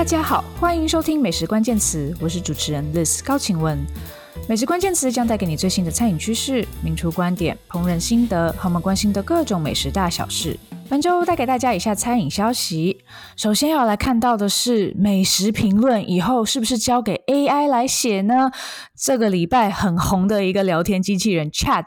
大家好，欢迎收听美食关键词，我是主持人 Liz 高晴雯。美食关键词将带给你最新的餐饮趋势、名厨观点、烹饪心得和我们关心的各种美食大小事。本周带给大家以下餐饮消息。首先要来看到的是美食评论以后是不是交给 AI 来写呢？这个礼拜很红的一个聊天机器人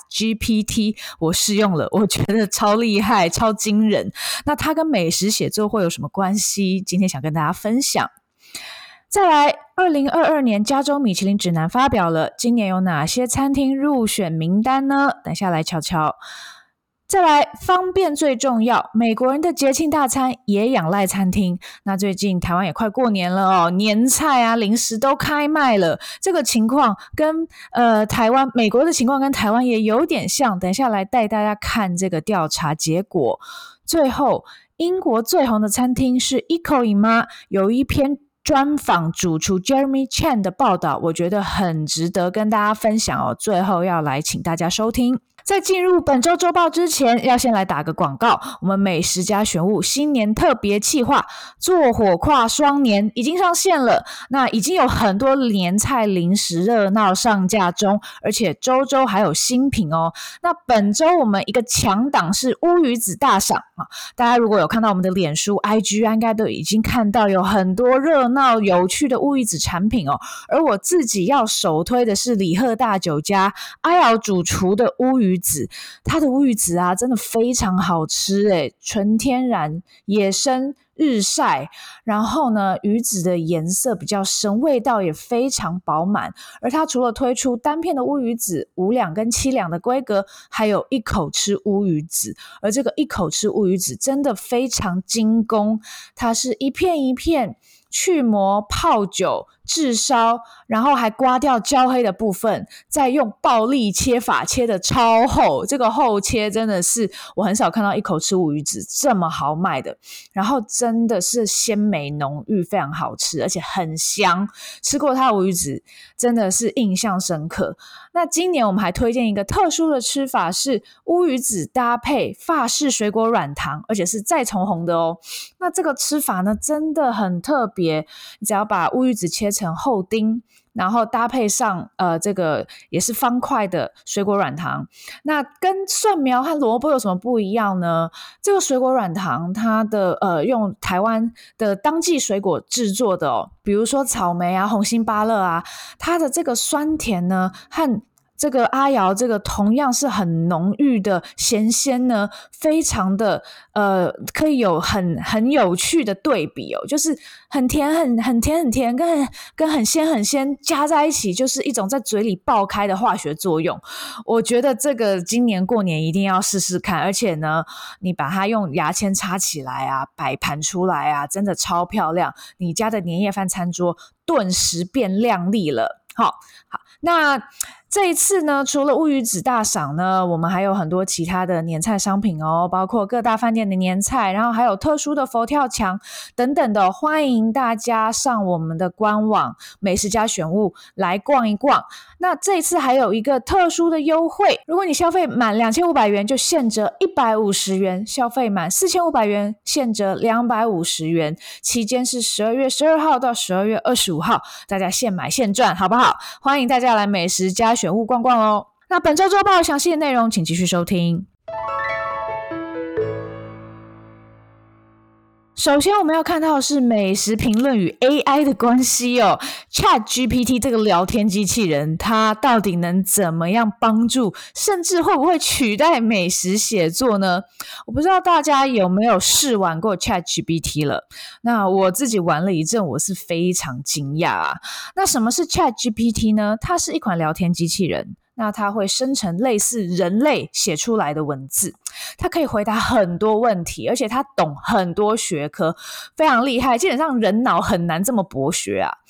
ChatGPT 我试用了，我觉得超厉害超惊人。那它跟美食写作会有什么关系？今天想跟大家分享。再来2022年加州米其林指南发表了，今年有哪些餐厅入选名单呢？等下来瞧瞧。再来，方便最重要，美国人的节庆大餐也仰赖餐厅。那最近台湾也快过年了哦，年菜啊零食都开卖了，这个情况跟美国的情况跟台湾也有点像，等一下来带大家看这个调查结果。最后，英国最红的餐厅是 Eco 吗？有一篇专访主厨 Jeremy Chan 的报道，我觉得很值得跟大家分享哦。最后要来请大家收听。在进入本周周报之前，要先来打个广告。我们美食家选物新年特别企划做火跨双年已经上线了，那已经有很多年菜零食热闹上架中，而且周周还有新品哦。那本周我们一个强档是乌鱼子大赏啊，大家如果有看到我们的脸书 IG 应该都已经看到有很多热闹有趣的乌鱼子产品哦。而我自己要首推的是李贺大酒家阿瑶主厨的乌鱼子，它的乌鱼子啊真的非常好吃耶，纯天然野生日晒，然后呢鱼子的颜色比较深，味道也非常饱满。而它除了推出单片的乌鱼子5两跟7两的规格，还有一口吃乌鱼子，而这个一口吃乌鱼子真的非常精工，它是一片一片去膜泡酒炙烧，然后还刮掉焦黑的部分，再用暴力切法切的超厚，这个厚切真的是我很少看到一口吃乌鱼子这么豪迈的，然后真的是鲜美浓郁，非常好吃，而且很香，吃过它的乌鱼子真的是印象深刻。那今年我们还推荐一个特殊的吃法，是乌鱼子搭配法式水果软糖，而且是再从红的哦。那这个吃法呢真的很特别，你只要把乌鱼子切成厚丁，然后搭配上这个也是方块的水果软糖。那跟蒜苗和萝卜有什么不一样呢？这个水果软糖它的用台湾的当季水果制作的哦，比如说草莓啊、红心芭乐啊，它的这个酸甜呢和这个阿瑶这个同样是很浓郁的咸鲜呢，非常的可以有很有趣的对比哦，就是很甜很甜跟很鲜加在一起，就是一种在嘴里爆开的化学作用。我觉得这个今年过年一定要试试看，而且呢你把它用牙签插起来啊，摆盘出来啊，真的超漂亮，你家的年夜饭餐桌顿时变亮丽了。好，那这一次呢，除了乌鱼子大赏呢，我们还有很多其他的年菜商品哦，包括各大饭店的年菜，然后还有特殊的佛跳墙等等的，欢迎大家上我们的官网美食家选物来逛一逛。那这一次还有一个特殊的优惠，如果你消费满2500元就现折150元，消费满4500元现折250元，期间是12月12号到12月25号，大家现买现赚好不好？欢迎大家来美食家选物逛逛哦。那本周周报详细的内容请继续收听。首先我们要看到的是美食评论与 AI 的关系哦。 ChatGPT 这个聊天机器人，它到底能怎么样帮助，甚至会不会取代美食写作呢？我不知道大家有没有试玩过 ChatGPT 了，那我自己玩了一阵，我是非常惊讶啊。那什么是 ChatGPT 呢？它是一款聊天机器人，那它会生成类似人类写出来的文字，它可以回答很多问题，而且它懂很多学科，非常厉害，基本上人脑很难这么博学啊。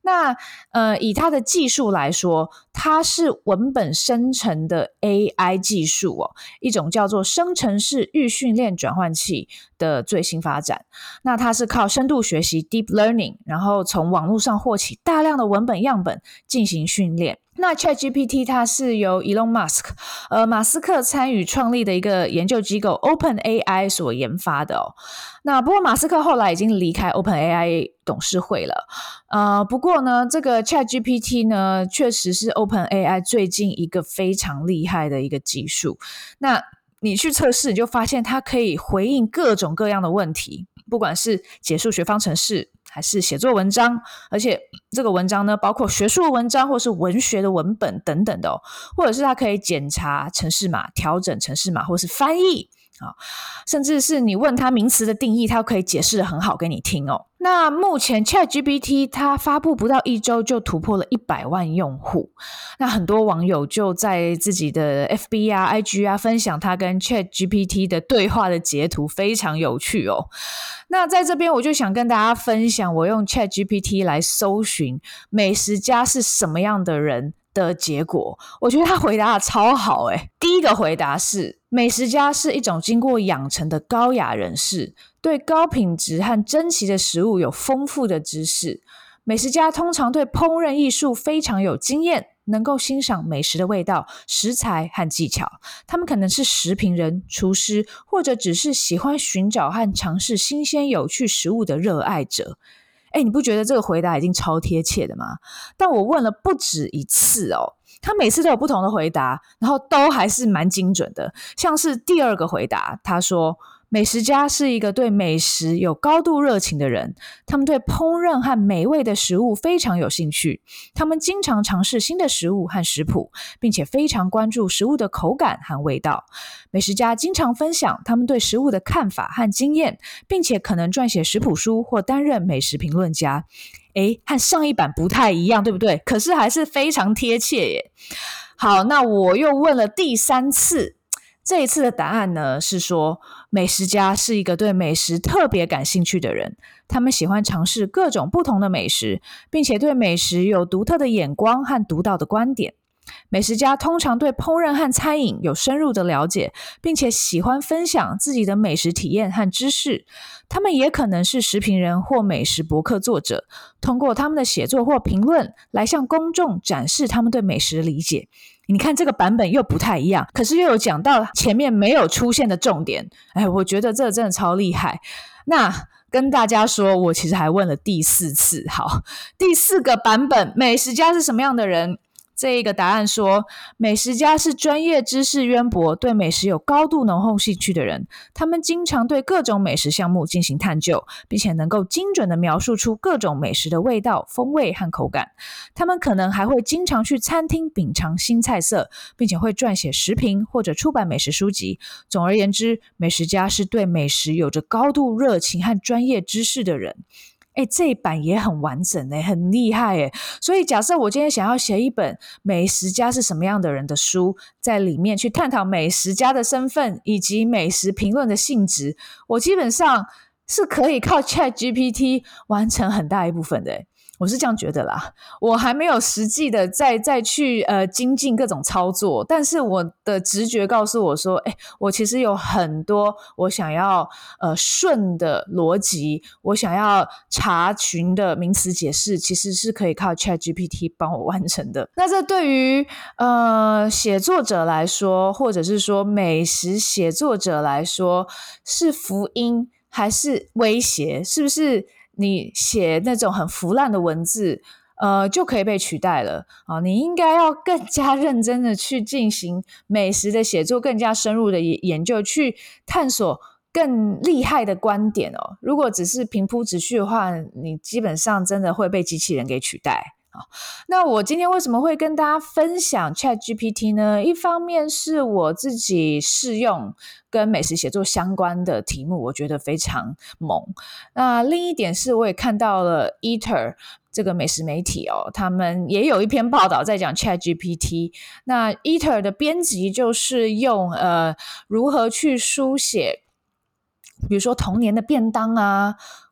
那以它的技术来说，它是文本生成的 AI 技术哦，一种叫做生成式预训练转换器的最新发展。那它是靠深度学习 Deep Learning， 然后从网络上获取大量的文本样本进行训练。那 ChatGPT 它是由 Elon Musk 马斯克参与创立的一个研究机构 OpenAI 所研发的哦。那不过马斯克后来已经离开 OpenAI 董事会了。不过呢，这个 ChatGPT 呢，确实是 OpenAI 最近一个非常厉害的一个技术。那你去测试，你就发现它可以回应各种各样的问题，不管是解数学方程式，还是写作文章，而且这个文章呢，包括学术文章或是文学的文本等等的哦，或者是它可以检查程式码、调整程式码，或是翻译。甚至是你问他名词的定义，他可以解释得很好给你听哦。那目前 ChatGPT 它发布不到1周就突破了100万用户，那很多网友就在自己的 FB 啊 IG 啊分享他跟 ChatGPT 的对话的截图，非常有趣哦。那在这边我就想跟大家分享我用 ChatGPT 来搜寻美食家是什么样的人的结果，我觉得他回答的超好诶。第一个回答是，美食家是一种经过养成的高雅人士，对高品质和珍奇的食物有丰富的知识。美食家通常对烹饪艺术非常有经验，能够欣赏美食的味道、食材和技巧。他们可能是食评人、厨师，或者只是喜欢寻找和尝试新鲜有趣食物的热爱者。你不觉得这个回答已经超贴切的吗？但我问了不止一次哦，他每次都有不同的回答，然后都还是蛮精准的。像是第二个回答，他说美食家是一个对美食有高度热情的人，他们对烹饪和美味的食物非常有兴趣，他们经常尝试新的食物和食谱，并且非常关注食物的口感和味道。美食家经常分享他们对食物的看法和经验，并且可能撰写食谱书或担任美食评论家。和上一版不太一样，对不对？可是还是非常贴切耶。好，那我又问了第3次，这一次的答案呢是说，美食家是一个对美食特别感兴趣的人，他们喜欢尝试各种不同的美食，并且对美食有独特的眼光和独到的观点。美食家通常对烹饪和餐饮有深入的了解，并且喜欢分享自己的美食体验和知识。他们也可能是食评人或美食博客作者，通过他们的写作或评论来向公众展示他们对美食的理解。你看这个版本又不太一样，可是又有讲到前面没有出现的重点。我觉得这真的超厉害。那跟大家说，我其实还问了第4次。好，第4个版本，美食家是什么样的人？这一个答案说，美食家是专业知识渊博，对美食有高度浓厚兴趣的人。他们经常对各种美食项目进行探究，并且能够精准地描述出各种美食的味道、风味和口感。他们可能还会经常去餐厅品尝新菜色，并且会撰写食评或者出版美食书籍。总而言之，美食家是对美食有着高度热情和专业知识的人。这一版也很完整很厉害所以假设我今天想要写一本美食家是什么样的人的书，在里面去探讨美食家的身份以及美食评论的性质，我基本上是可以靠 ChatGPT 完成很大一部分的我是这样觉得啦。我还没有实际的再去精进各种操作，但是我的直觉告诉我说我其实有很多我想要顺的逻辑，我想要查询的名词解释，其实是可以靠 ChatGPT 帮我完成的。那这对于写作者来说，或者是说美食写作者来说，是福音还是威胁？是不是你写那种很腐烂的文字就可以被取代了你应该要更加认真的去进行美食的写作，更加深入的研究，去探索更厉害的观点如果只是平铺直叙的话，你基本上真的会被机器人给取代。那我今天为什么会跟大家分享 ChatGPT 呢？一方面是我自己试用跟美食写作相关的题目，我觉得非常猛。那另一点是我也看到了 Eater 这个美食媒体他们也有一篇报道在讲 ChatGPT。那 Eater 的编辑就是用如何去书写比如说童年的便当啊，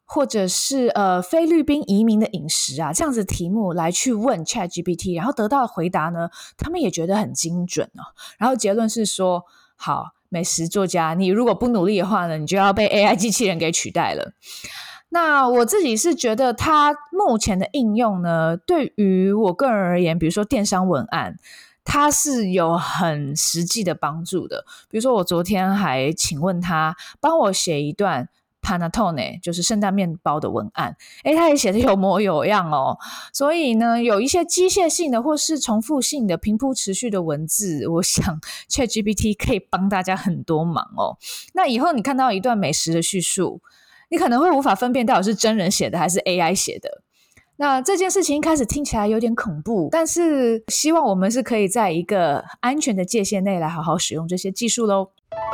或者是菲律宾移民的饮食啊，这样子题目来去问 ChatGPT， 然后得到的回答呢，他们也觉得很精准哦。然后结论是说，好，美食作家，你如果不努力的话呢，你就要被 AI 机器人给取代了。那我自己是觉得它目前的应用呢，对于我个人而言，比如说电商文案，它是有很实际的帮助的。比如说我昨天还请问他帮我写一段 Panettone 就是圣诞面包的文案，他也写得有模有样哦。所以呢，有一些机械性的或是重复性的平铺持续的文字，我想 ChatGPT 可以帮大家很多忙哦。那以后你看到一段美食的叙述，你可能会无法分辨到底是真人写的还是 AI 写的。那这件事情一开始听起来有点恐怖，但是希望我们是可以在一个安全的界限内来好好使用这些技术咯。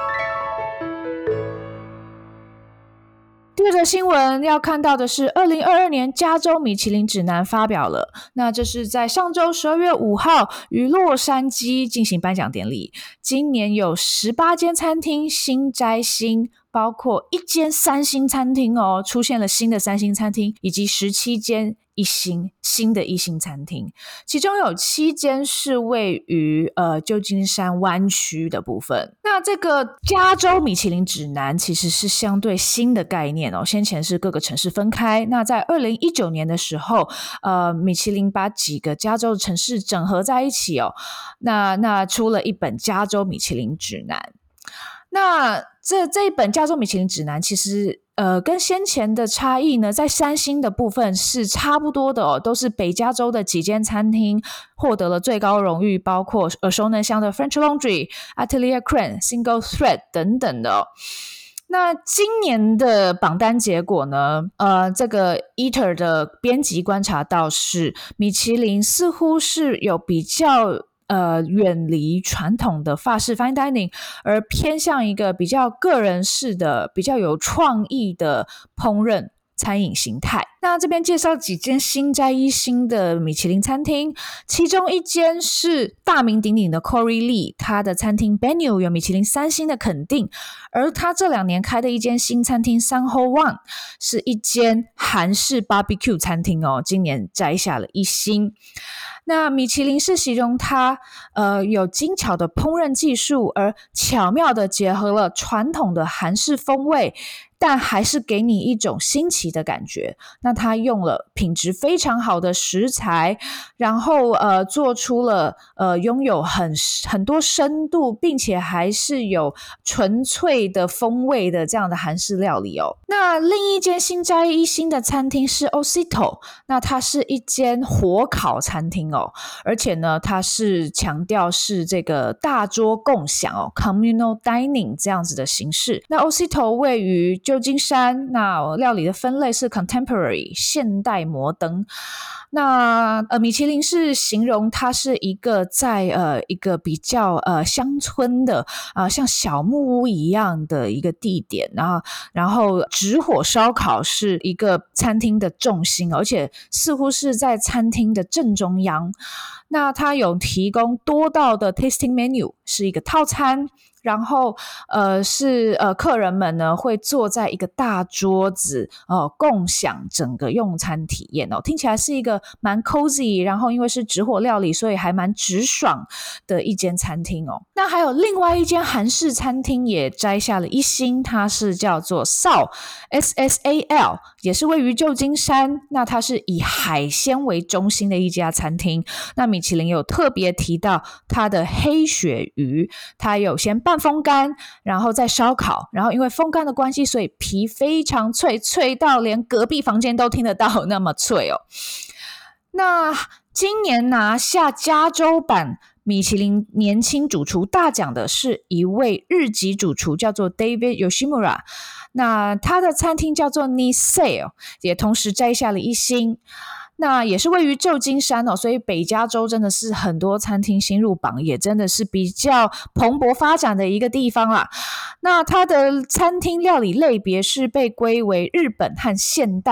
第二则新闻要看到的是2022年加州米其林指南发表了，那这是在上周12月5号于洛杉矶进行颁奖典礼。今年有18间餐厅新摘星，包括1间3星餐厅哦，出现了新的3星餐厅，以及17间新的1星餐厅，其中有7间是位于旧金山湾区的部分。那这个加州米其林指南其实是相对新的概念哦，先前是各个城市分开。那在2019年的时候，米其林把几个加州的城市整合在一起哦，那出了一本加州米其林指南。那这一本加州米其林指南其实跟先前的差异呢，在3星的部分是差不多的哦，都是北加州的几间餐厅获得了最高荣誉，包括耳熟能详的 French Laundry、Atelier Crane、Single Thread 等等的哦。那今年的榜单结果呢，这个 Eater 的编辑观察到是米其林似乎是有比较远离传统的法式 fine dining， 而偏向一个比较个人式的、比较有创意的烹饪餐饮形态。那这边介绍几间新摘1星的米其林餐厅，其中一间是大名鼎鼎的 Corey Lee， 他的餐厅 Benu 有米其林3星的肯定，而他这2年开的一间新餐厅 Sanho One 是一间韩式 barbecue 餐厅哦，今年摘下了1星。那米其林是形容它有精巧的烹饪技术，而巧妙的结合了传统的韩式风味，但还是给你一种新奇的感觉。那它用了品质非常好的食材，然后做出了拥有很多深度，并且还是有纯粹的风味的这样的韩式料理哦。那另一间新摘1星的餐厅是 Osito， 那它是一间火烤餐厅哦，而且呢，它是强调是这个大桌共享哦 ，communal dining 这样子的形式。那 Osito 位于旧金山，那料理的分类是 contemporary 现代摩登。那米其林是形容它是一个在一个比较乡村的像小木屋一样的一个地点，然后直火烧烤是一个餐厅的重心，而且似乎是在餐厅的正中央。那它有提供多道的 tasting menu， 是一个套餐，然后是客人们呢会坐在一个大桌子共享整个用餐体验哦，听起来是一个蛮 cozy， 然后因为是直火料理，所以还蛮直爽的一间餐厅哦。那还有另外一间韩式餐厅也摘下了1星，它是叫做 Sal SSAL， 也是位于旧金山，那它是以海鲜为中心的一家餐厅。那米其林有特别提到它的黑鳕鱼，它有先拌风干，然后再烧烤，然后因为风干的关系，所以皮非常脆，脆到连隔壁房间都听得到那么脆哦。那今年拿下加州版米其林年轻主厨大奖的是一位日籍主厨，叫做 David Yoshimura， 那他的餐厅叫做 Nisei， 也同时摘下了1星。那也是位于旧金山哦，所以北加州真的是很多餐厅新入榜，也真的是比较蓬勃发展的一个地方啦。那它的餐厅料理类别是被归为日本和现代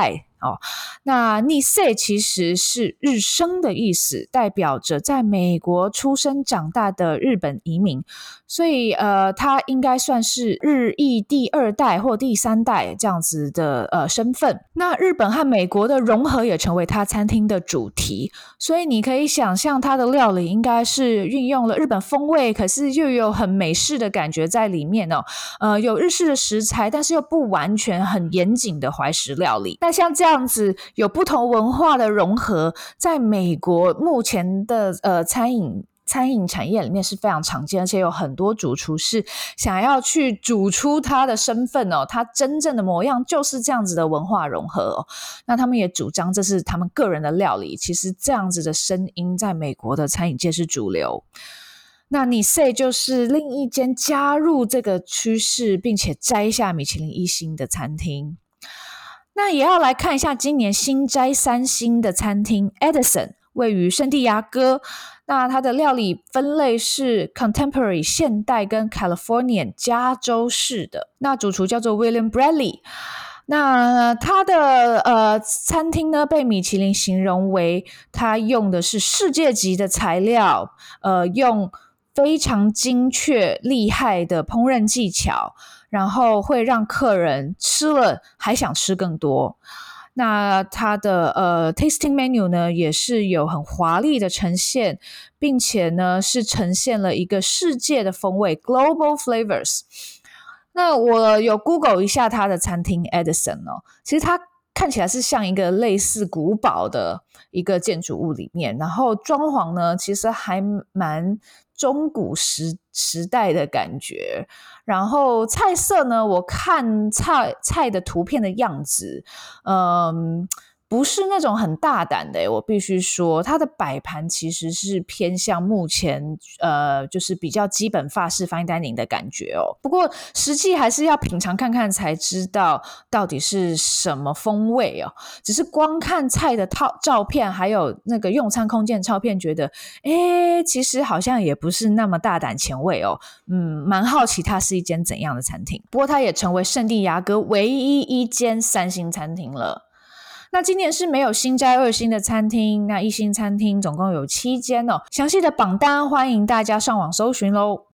哦。那 Nisei 其实是日生的意思，代表着在美国出生长大的日本移民，所以他应该算是日裔第2代或第3代这样子的身份。那日本和美国的融合也成为他餐厅的主题，所以你可以想象他的料理应该是运用了日本风味，可是又有很美式的感觉在里面哦。有日式的食材，但是又不完全很严谨的怀石料理。那像这样子有不同文化的融合，在美国目前的餐饮产业里面是非常常见，而且有很多主厨是想要去煮出他的身份哦，他真正的模样就是这样子的文化融合哦。那他们也主张这是他们个人的料理，其实这样子的声音在美国的餐饮界是主流。那 Nisei 就是另一间加入这个趋势并且摘下米其林1星的餐厅。那也要来看一下今年新摘3星的餐厅 Edison， 位于圣地亚哥。那它的料理分类是 Contemporary 现代跟 Californian 加州式的。那主厨叫做 William Bradley。那他的餐厅呢，被米其林形容为他用的是世界级的材料，用非常精确厉害的烹饪技巧，然后会让客人吃了还想吃更多。那它的tasting menu 呢，也是有很华丽的呈现，并且呢是呈现了一个世界的风味 global flavors。那我有 Google 一下它的餐厅 Edison 哦，其实它看起来是像一个类似古堡的一个建筑物里面，然后装潢呢其实还蛮中古时代的感觉。然后菜色呢，我看菜的图片的样子不是那种很大胆的，我必须说它的摆盘其实是偏向目前就是比较基本法式 fine dining 的感觉哦。不过实际还是要品尝看看才知道到底是什么风味哦。只是光看菜的照片还有那个用餐空间的照片，觉得其实好像也不是那么大胆前卫哦。蛮好奇它是一间怎样的餐厅。不过它也成为圣地亚哥唯一一间3星餐厅了。那今年是没有新摘2星的餐厅，那1星餐厅总共有7间哦。详细的榜单欢迎大家上网搜寻咯。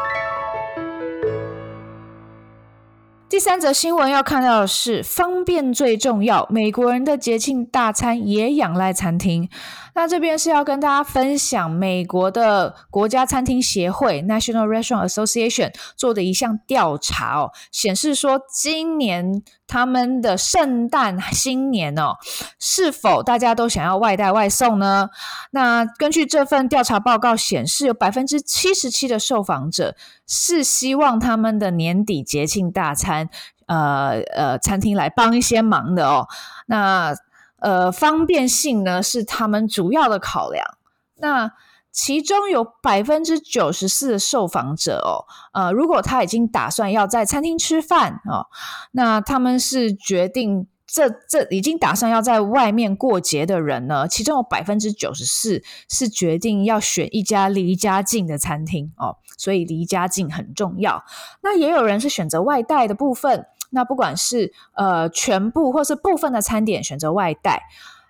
第3则新闻要看到的是方便最重要，美国人的节庆大餐也仰赖餐厅。那这边是要跟大家分享美国的国家餐厅协会 National Restaurant Association 做的一项调查哦，显示说今年他们的圣诞新年哦，是否大家都想要外带外送呢？那根据这份调查报告显示，有 77% 的受访者是希望他们的年底节庆大餐餐厅来帮一些忙的哦。那方便性呢是他们主要的考量。那其中有 94% 的受访者如果他已经打算要在餐厅吃饭那他们是决定这已经打算要在外面过节的人呢，其中有 94% 是决定要选一家离家近的餐厅所以离家近很重要。那也有人是选择外带的部分，那不管是全部或是部分的餐点选择外带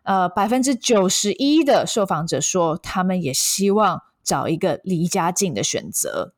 ，91% 的受访者说他们也希望找一个离家近的选择。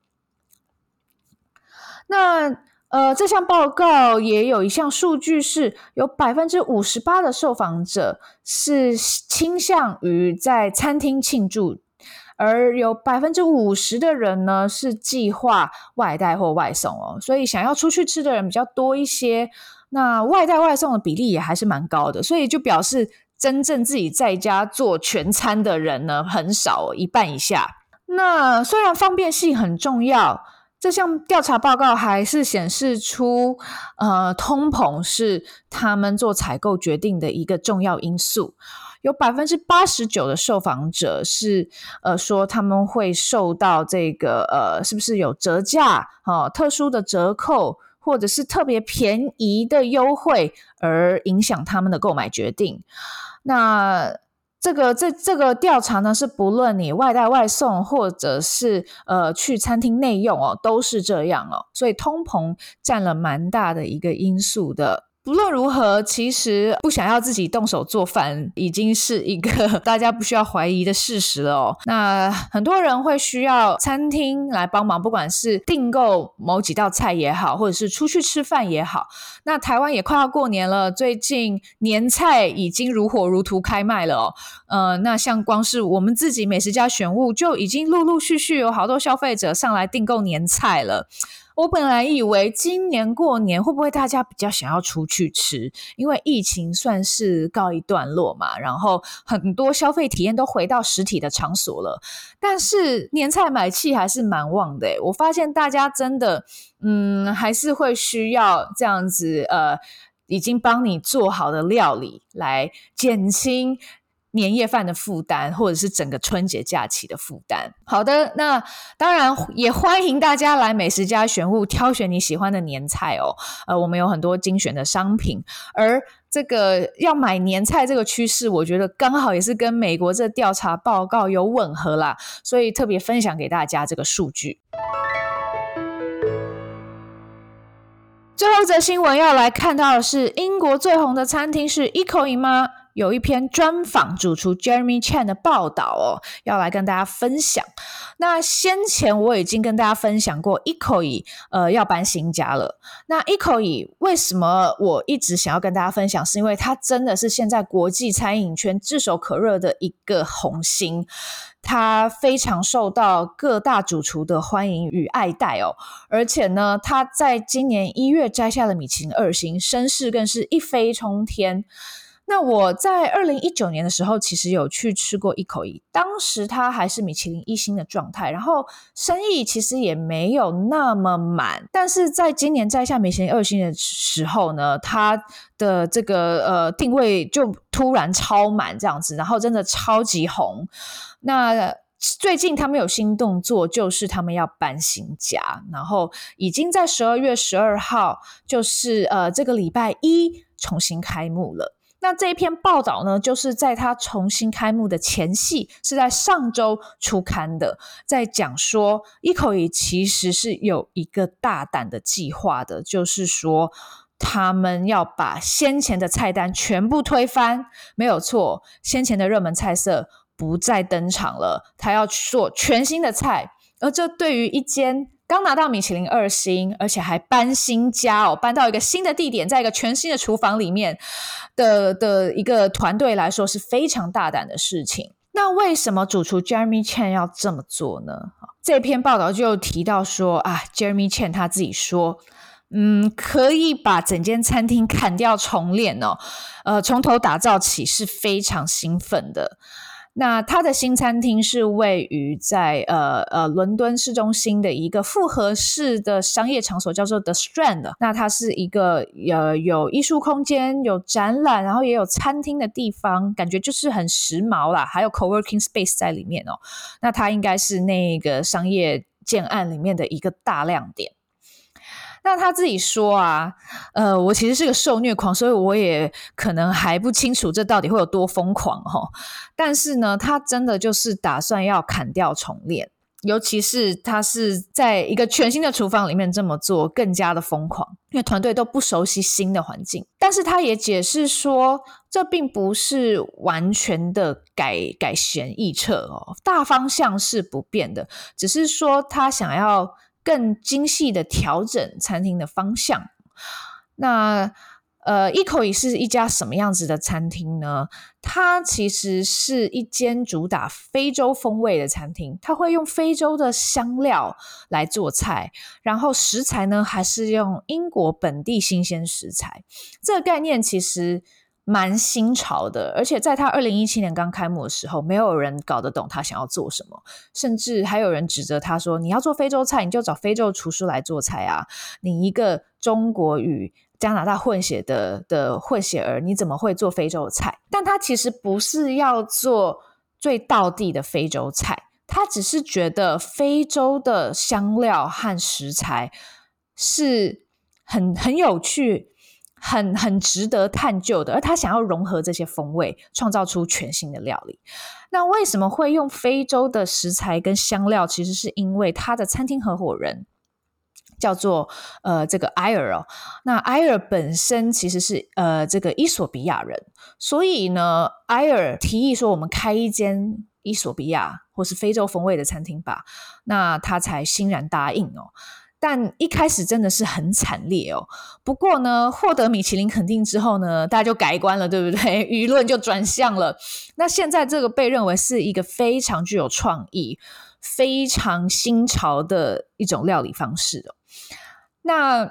那这项报告也有一项数据是有 58% 的受访者是倾向于在餐厅庆祝，而有 50% 的人呢是计划外带或外送所以想要出去吃的人比较多一些，那外带外送的比例也还是蛮高的，所以就表示真正自己在家做全餐的人呢很少一半以下。那虽然方便性很重要，这项调查报告还是显示出通膨是他们做采购决定的一个重要因素。有 89% 的受访者是说他们会受到这个是不是有折价特殊的折扣或者是特别便宜的优惠而影响他们的购买决定。那这个调查呢是不论你外带外送或者是去餐厅内用都是这样所以通膨占了蛮大的一个因素的。 不论如何，其实不想要自己动手做饭已经是一个大家不需要怀疑的事实了哦。那很多人会需要餐厅来帮忙，不管是订购某几道菜也好，或者是出去吃饭也好。那台湾也快要过年了，最近年菜已经如火如荼开卖了哦。那像光是我们自己美食家选物就已经陆陆续续有好多消费者上来订购年菜了。我本来以为今年过年会不会大家比较想要出去吃，因为疫情算是告一段落嘛，然后很多消费体验都回到实体的场所了，但是年菜买气还是蛮旺的耶。我发现大家真的还是会需要这样子已经帮你做好的料理来减轻年夜饭的负担，或者是整个春节假期的负担。好的，那当然也欢迎大家来美食家选物挑选你喜欢的年菜哦。我们有很多精选的商品，而这个要买年菜这个趋势，我觉得刚好也是跟美国这调查报告有吻合啦，所以特别分享给大家这个数据。最后一则新闻要来看到的是，英国最红的餐厅是 Ecoin 吗？有一篇专访主厨 Jeremy Chan 的报道哦，要来跟大家分享。那先前我已经跟大家分享过 Ecoin 要搬新家了。那 Ecoin 为什么我一直想要跟大家分享，是因为它真的是现在国际餐饮圈炙手可热的一个红星，它非常受到各大主厨的欢迎与爱戴哦。而且呢，它在今年1月摘下了米其林2星，声势更是一飞冲天。那我在2019年的时候其实有去吃过Ecoin，当时它还是米其林1星的状态，然后生意其实也没有那么满，但是在今年摘下米其林2星的时候呢，它的这个定位就突然超满这样子，然后真的超级红。那最近他们有新动作，就是他们要搬新家，然后已经在12月12号，就是这个礼拜一重新开幕了。那这一篇报道呢，就是在它重新开幕的前夕，是在上周出刊的，在讲说 Ecoin 其实是有一个大胆的计划的，就是说他们要把先前的菜单全部推翻，没有错，先前的热门菜色不再登场了，他要做全新的菜。而这对于一间刚拿到米其林2星，而且还搬新家哦，搬到一个新的地点，在一个全新的厨房里面的一个团队来说是非常大胆的事情。那为什么主厨 Jeremy Chan 要这么做呢？这篇报道就提到说Jeremy Chan 他自己说可以把整间餐厅砍掉重练哦，从头打造起，是非常兴奋的。那它的新餐厅是位于在伦敦市中心的一个复合式的商业场所，叫做 The Strand。那它是一个有艺术空间、有展览，然后也有餐厅的地方，感觉就是很时髦啦，还有 coworking space 在里面哦。那它应该是那个商业建案里面的一个大亮点。那他自己说我其实是个受虐狂，所以我也可能还不清楚这到底会有多疯狂哦。但是呢，他真的就是打算要砍掉重练，尤其是他是在一个全新的厨房里面这么做，更加的疯狂，因为团队都不熟悉新的环境。但是他也解释说，这并不是完全的改弦易辙哦，大方向是不变的，只是说他想要更精细的调整餐厅的方向。那Ecoin 是一家什么样子的餐厅呢？它其实是一间主打非洲风味的餐厅，它会用非洲的香料来做菜，然后食材呢还是用英国本地新鲜食材。这个概念其实蛮新潮的，而且在他2017年刚开幕的时候，没有人搞得懂他想要做什么，甚至还有人指责他说，你要做非洲菜，你就找非洲厨师来做菜啊，你一个中国与加拿大混血的混血儿，你怎么会做非洲菜？但他其实不是要做最道地的非洲菜，他只是觉得非洲的香料和食材是很有趣，很值得探究的，而他想要融合这些风味，创造出全新的料理。那为什么会用非洲的食材跟香料？其实是因为他的餐厅合伙人叫做这个埃尔哦。那埃尔本身其实是这个伊索比亚人，所以呢，埃尔提议说我们开一间伊索比亚或是非洲风味的餐厅吧，那他才欣然答应哦。但一开始真的是很惨烈哦。不过呢，获得米其林肯定之后呢，大家就改观了，对不对？舆论就转向了。那现在这个被认为是一个非常具有创意、非常新潮的一种料理方式哦。那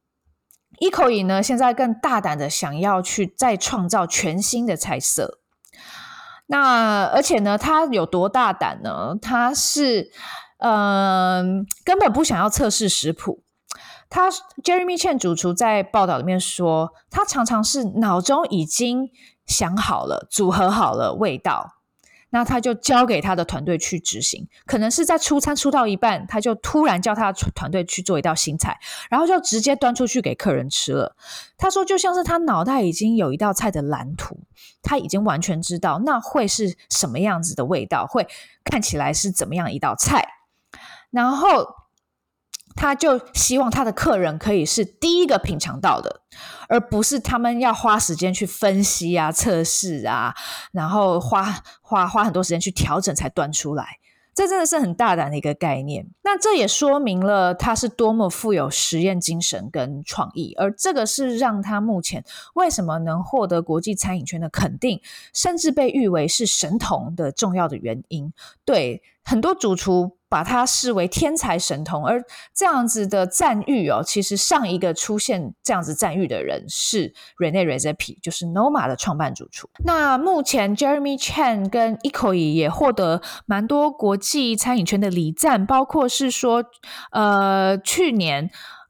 Ikoyi呢，现在更大胆的想要去再创造全新的菜色。那而且呢，他有多大胆呢？他是根本不想要测试食谱。Jeremy Chen 主厨在报道里面说，他常常是脑中已经想好了、组合好了味道，那他就交给他的团队去执行。可能是在出餐出到一半，他就突然叫他的团队去做一道新菜，然后就直接端出去给客人吃了。他说就像是他脑袋已经有一道菜的蓝图，他已经完全知道那会是什么样子的味道，会看起来是怎么样一道菜，然后他就希望他的客人可以是第一个品尝到的，而不是他们要花时间去分析啊、测试啊，然后花很多时间去调整才端出来。这真的是很大胆的一个概念。那这也说明了他是多么富有实验精神跟创意，而这个是让他目前为什么能获得国际餐饮圈的肯定，甚至被誉为是神童的重要的原因。对，很多主厨把他视为天才神童，而这样子的赞誉哦，其实上一个出现这样子赞誉的人是 Rene Redzepi， 就是 Noma 的创办主厨。那目前 Jeremy Chen 跟 Ikoyi 也获得蛮多国际餐饮圈的礼赞，包括是说去年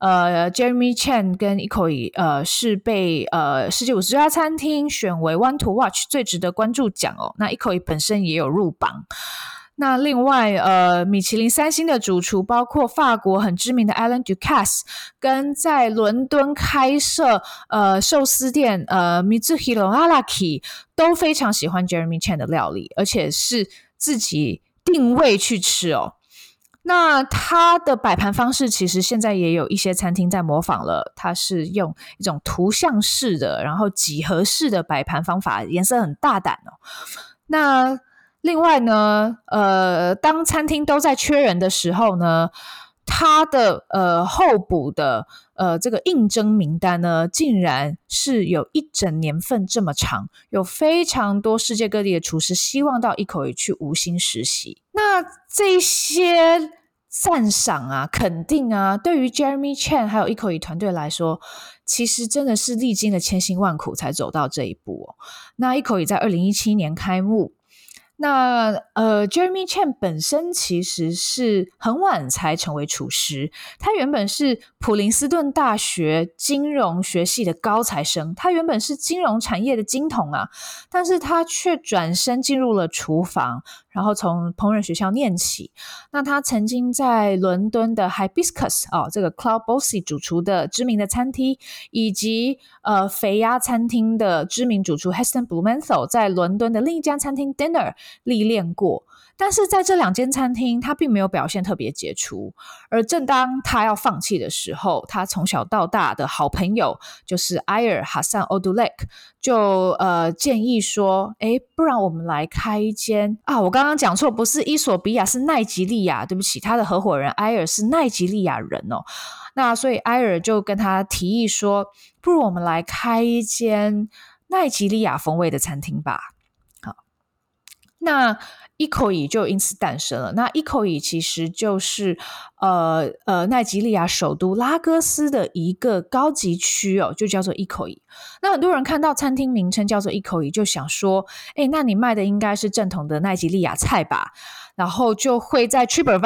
Jeremy Chen 跟 Ikoyi 是被世界50家餐厅选为 One to Watch 最值得关注奖哦。那 Ikoyi 本身也有入榜。那另外米其林3星的主厨包括法国很知名的 Alain Ducasse 跟在伦敦开设寿司店Mitsuhiro Araki 都非常喜欢 Jeremy Chen 的料理，而且是自己定位去吃哦。那他的摆盘方式其实现在也有一些餐厅在模仿了，他是用一种图像式的然后几何式的摆盘方法，颜色很大胆哦。那另外呢当餐厅都在缺人的时候呢，他的候补的这个应征名单呢，竟然是有一整年份这么长，有非常多世界各地的厨师希望到Ikoyi去无薪实习。那这些赞赏啊、肯定啊，对于 Jeremy Chen 还有Ikoyi团队来说，其实真的是历经了千辛万苦才走到这一步哦。那Ikoyi在2017年开幕。那Jeremy Chen 本身其实是很晚才成为厨师，他原本是普林斯顿大学金融学系的高材生，他原本是金融产业的金童啊，但是他却转身进入了厨房，然后从烹饪学校念起。那他曾经在伦敦的 Hibiscus 这个 Claude Bosi 主厨的知名的餐厅，以及肥鸭餐厅的知名主厨 Heston Blumenthal 在伦敦的另一家餐厅 Dinner 历练过，但是在这2间餐厅他并没有表现特别杰出。而正当他要放弃的时候，他从小到大的好朋友就是埃尔哈桑欧杜勒克就建议说，不然我们来开一间我刚刚讲错，不是伊索比亚，是奈及利亚，对不起，他的合伙人埃尔是奈及利亚人哦。那所以埃尔就跟他提议说，不如我们来开一间奈及利亚风味的餐厅吧。好，那Ikoyi 就因此诞生了。那 Ikoyi 其实就是奈及利亚首都拉各斯的一个高级区哦，就叫做 Ikoyi。那很多人看到餐厅名称叫做 Ikoyi 就想说，那你卖的应该是正统的奈及利亚菜吧，然后就会在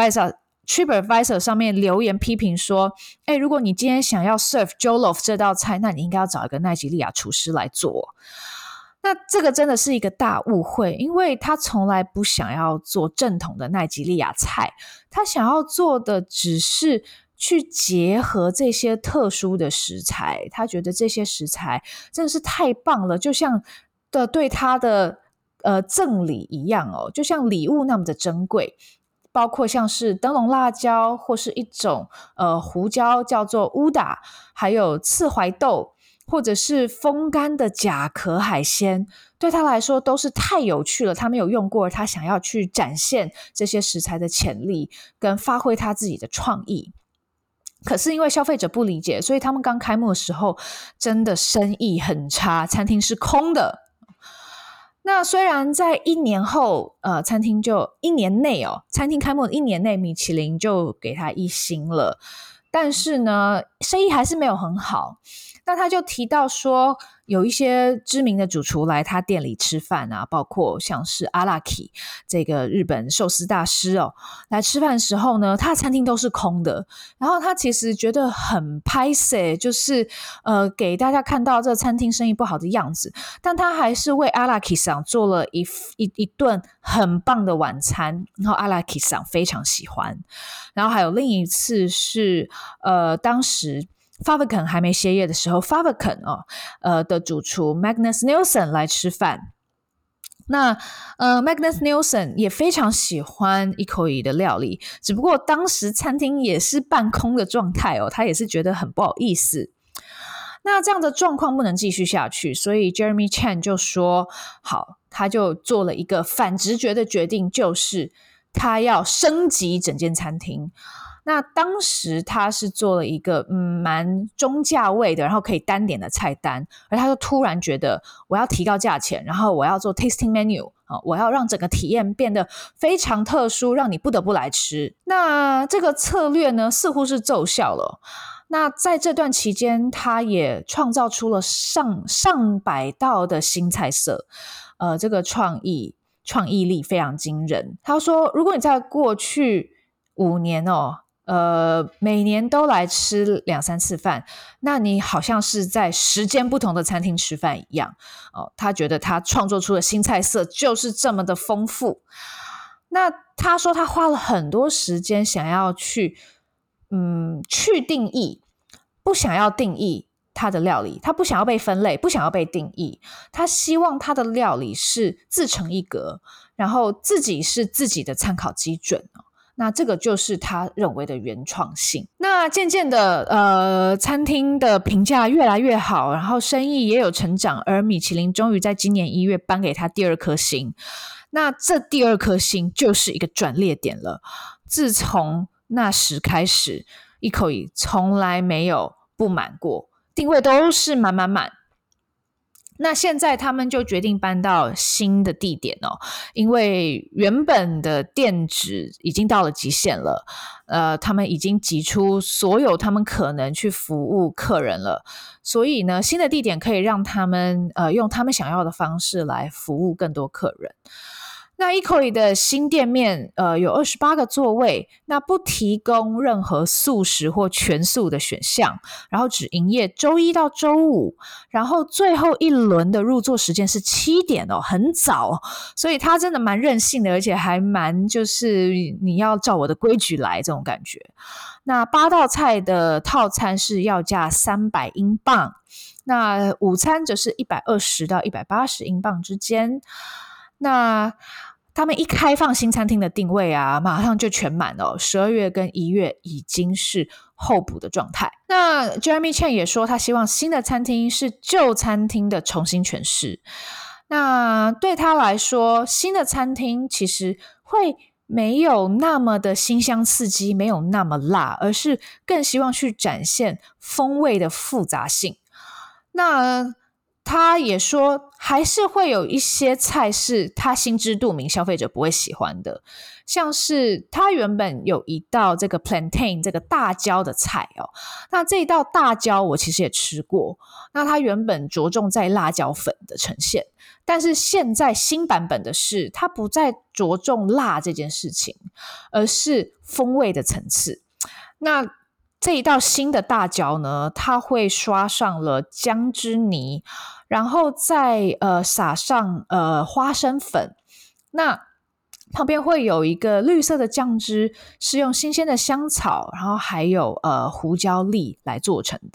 TripAdvisor 上面留言批评说，如果你今天想要 serve Jollof 这道菜，那你应该要找一个奈及利亚厨师来做。那这个真的是一个大误会，因为他从来不想要做正统的奈及利亚菜，他想要做的只是去结合这些特殊的食材，他觉得这些食材真的是太棒了，就像对他的赠礼一样哦，就像礼物那么的珍贵， 包括像是灯笼辣椒，或是一种胡椒叫做乌达，还有刺槐豆，或者是风干的甲壳海鲜，对他来说都是太有趣了，他没有用过，他想要去展现这些食材的潜力跟发挥他自己的创意。可是因为消费者不理解，所以他们刚开幕的时候真的生意很差，餐厅是空的。那虽然在1年后餐厅就1年内餐厅开幕的1年内米其林就给他1星了，但是呢生意还是没有很好。那他就提到说有一些知名的主厨来他店里吃饭啊，包括像是阿拉基这个日本寿司大师来吃饭的时候呢，他的餐厅都是空的。然后他其实觉得很拍摄，就是给大家看到这个餐厅生意不好的样子，但他还是为阿拉基桑做了一顿很棒的晚餐，然后阿拉基桑非常喜欢。然后还有另一次是当时Favicon 还没歇业的时候 Favicon 的主厨 Magnus Nilsson 来吃饭。那Magnus Nilsson 也非常喜欢Ikoyi的料理，只不过当时餐厅也是半空的状态他也是觉得很不好意思。那这样的状况不能继续下去，所以 Jeremy Chan 就说好，他就做了一个反直觉的决定，就是他要升级整间餐厅。那当时他是做了一个蛮中价位的，然后可以单点的菜单，而他就突然觉得我要提高价钱，然后我要做 tasting menu，我要让整个体验变得非常特殊，让你不得不来吃。那这个策略呢似乎是奏效了。那在这段期间他也创造出了上百道的新菜色，这个创意力非常惊人。他说如果你在过去5年每年都来吃2-3次饭，那你好像是在10间不同的餐厅吃饭一样他觉得他创作出的新菜色就是这么的丰富。那他说他花了很多时间想要去定义，不想要定义他的料理，他不想要被分类，不想要被定义，他希望他的料理是自成一格，然后自己是自己的参考基准那这个就是他认为的原创性。那渐渐的餐厅的评价越来越好，然后生意也有成长，而米其林终于在今年1月颁给他第2颗星。那这第2颗星就是一个转捩点了，自从那时开始Ikoyi从来没有不满过，定位都是满满满。那现在他们就决定搬到新的地点因为原本的店址已经到了极限了，他们已经挤出所有他们可能去服务客人了，所以呢，新的地点可以让他们用他们想要的方式来服务更多客人。那 Ikoyi 的新店面有28个座位，那不提供任何素食或全素的选项，然后只营业周一到周五，然后最后一轮的入座时间是7点很早所以他真的蛮任性的，而且还蛮就是你要照我的规矩来这种感觉。那8道菜的套餐是要价300英镑，那午餐则是120到180英镑之间。那他们一开放新餐厅的定位马上就全满12月跟1月已经是候补的状态。那 Jeremy Chan 也说他希望新的餐厅是旧餐厅的重新诠释。那对他来说，新的餐厅其实会没有那么的新香刺激，没有那么辣，而是更希望去展现风味的复杂性。那他也说还是会有一些菜是他心知肚明消费者不会喜欢的，像是他原本有一道这个 plantain 这个大椒的菜那这一道大椒我其实也吃过，那他原本着重在辣椒粉的呈现，但是现在新版本的是他不再着重辣这件事情，而是风味的层次。那这一道新的大椒呢，它会刷上了姜汁泥，然后再撒上花生粉，那旁边会有一个绿色的酱汁，是用新鲜的香草，然后还有胡椒粒来做成的。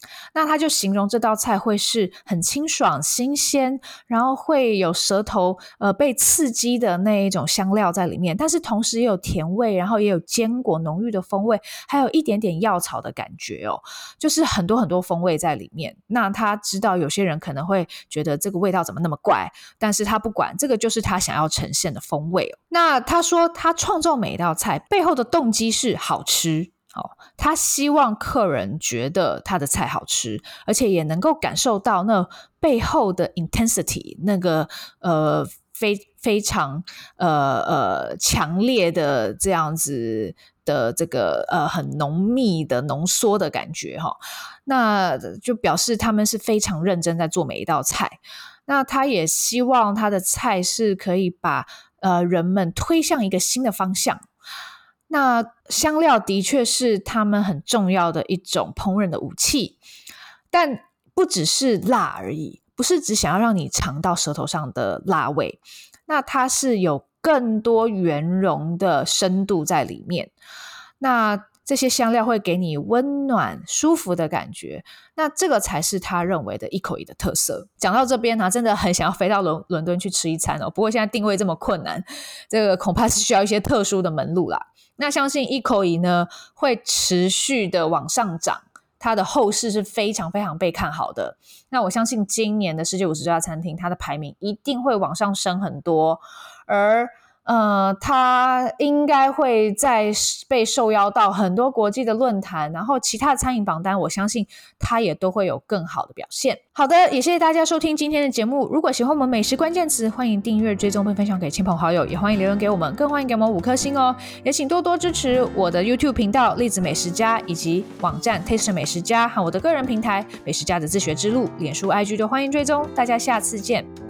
那他就形容这道菜会是很清爽新鲜，然后会有舌头被刺激的那一种香料在里面，但是同时也有甜味，然后也有坚果浓郁的风味，还有一点点药草的感觉哦，就是很多很多风味在里面。那他知道有些人可能会觉得这个味道怎么那么怪，但是他不管，这个就是他想要呈现的风味哦。那他说他创造每一道菜背后的动机是好吃，他希望客人觉得他的菜好吃，而且也能够感受到那背后的 intensity， 那个非常强烈的这样子的这个很浓密的浓缩的感觉那就表示他们是非常认真在做每一道菜。那他也希望他的菜是可以把人们推向一个新的方向。那香料的确是他们很重要的一种烹饪的武器，但不只是辣而已，不是只想要让你尝到舌头上的辣味，那它是有更多圆融的深度在里面。那这些香料会给你温暖舒服的感觉，那这个才是他认为的一口饴的特色。讲到这边真的很想要飞到伦敦去吃一餐不过现在定位这么困难，这个恐怕是需要一些特殊的门路啦。那相信一口饴呢会持续的往上涨，它的后市是非常非常被看好的。那我相信今年的世界50家餐厅，它的排名一定会往上升很多，而它应该会再被受邀到很多国际的论坛，然后其他的餐饮榜单我相信它也都会有更好的表现。好的，也谢谢大家收听今天的节目。如果喜欢我们美食关键词，欢迎订阅追踪并分享给亲朋好友，也欢迎留言给我们，更欢迎给我们5颗星哦。也请多多支持我的 YouTube 频道栗子美食家，以及网站 Taste 美食家和我的个人平台美食家的自学之路，脸书 IG 都欢迎追踪。大家下次见。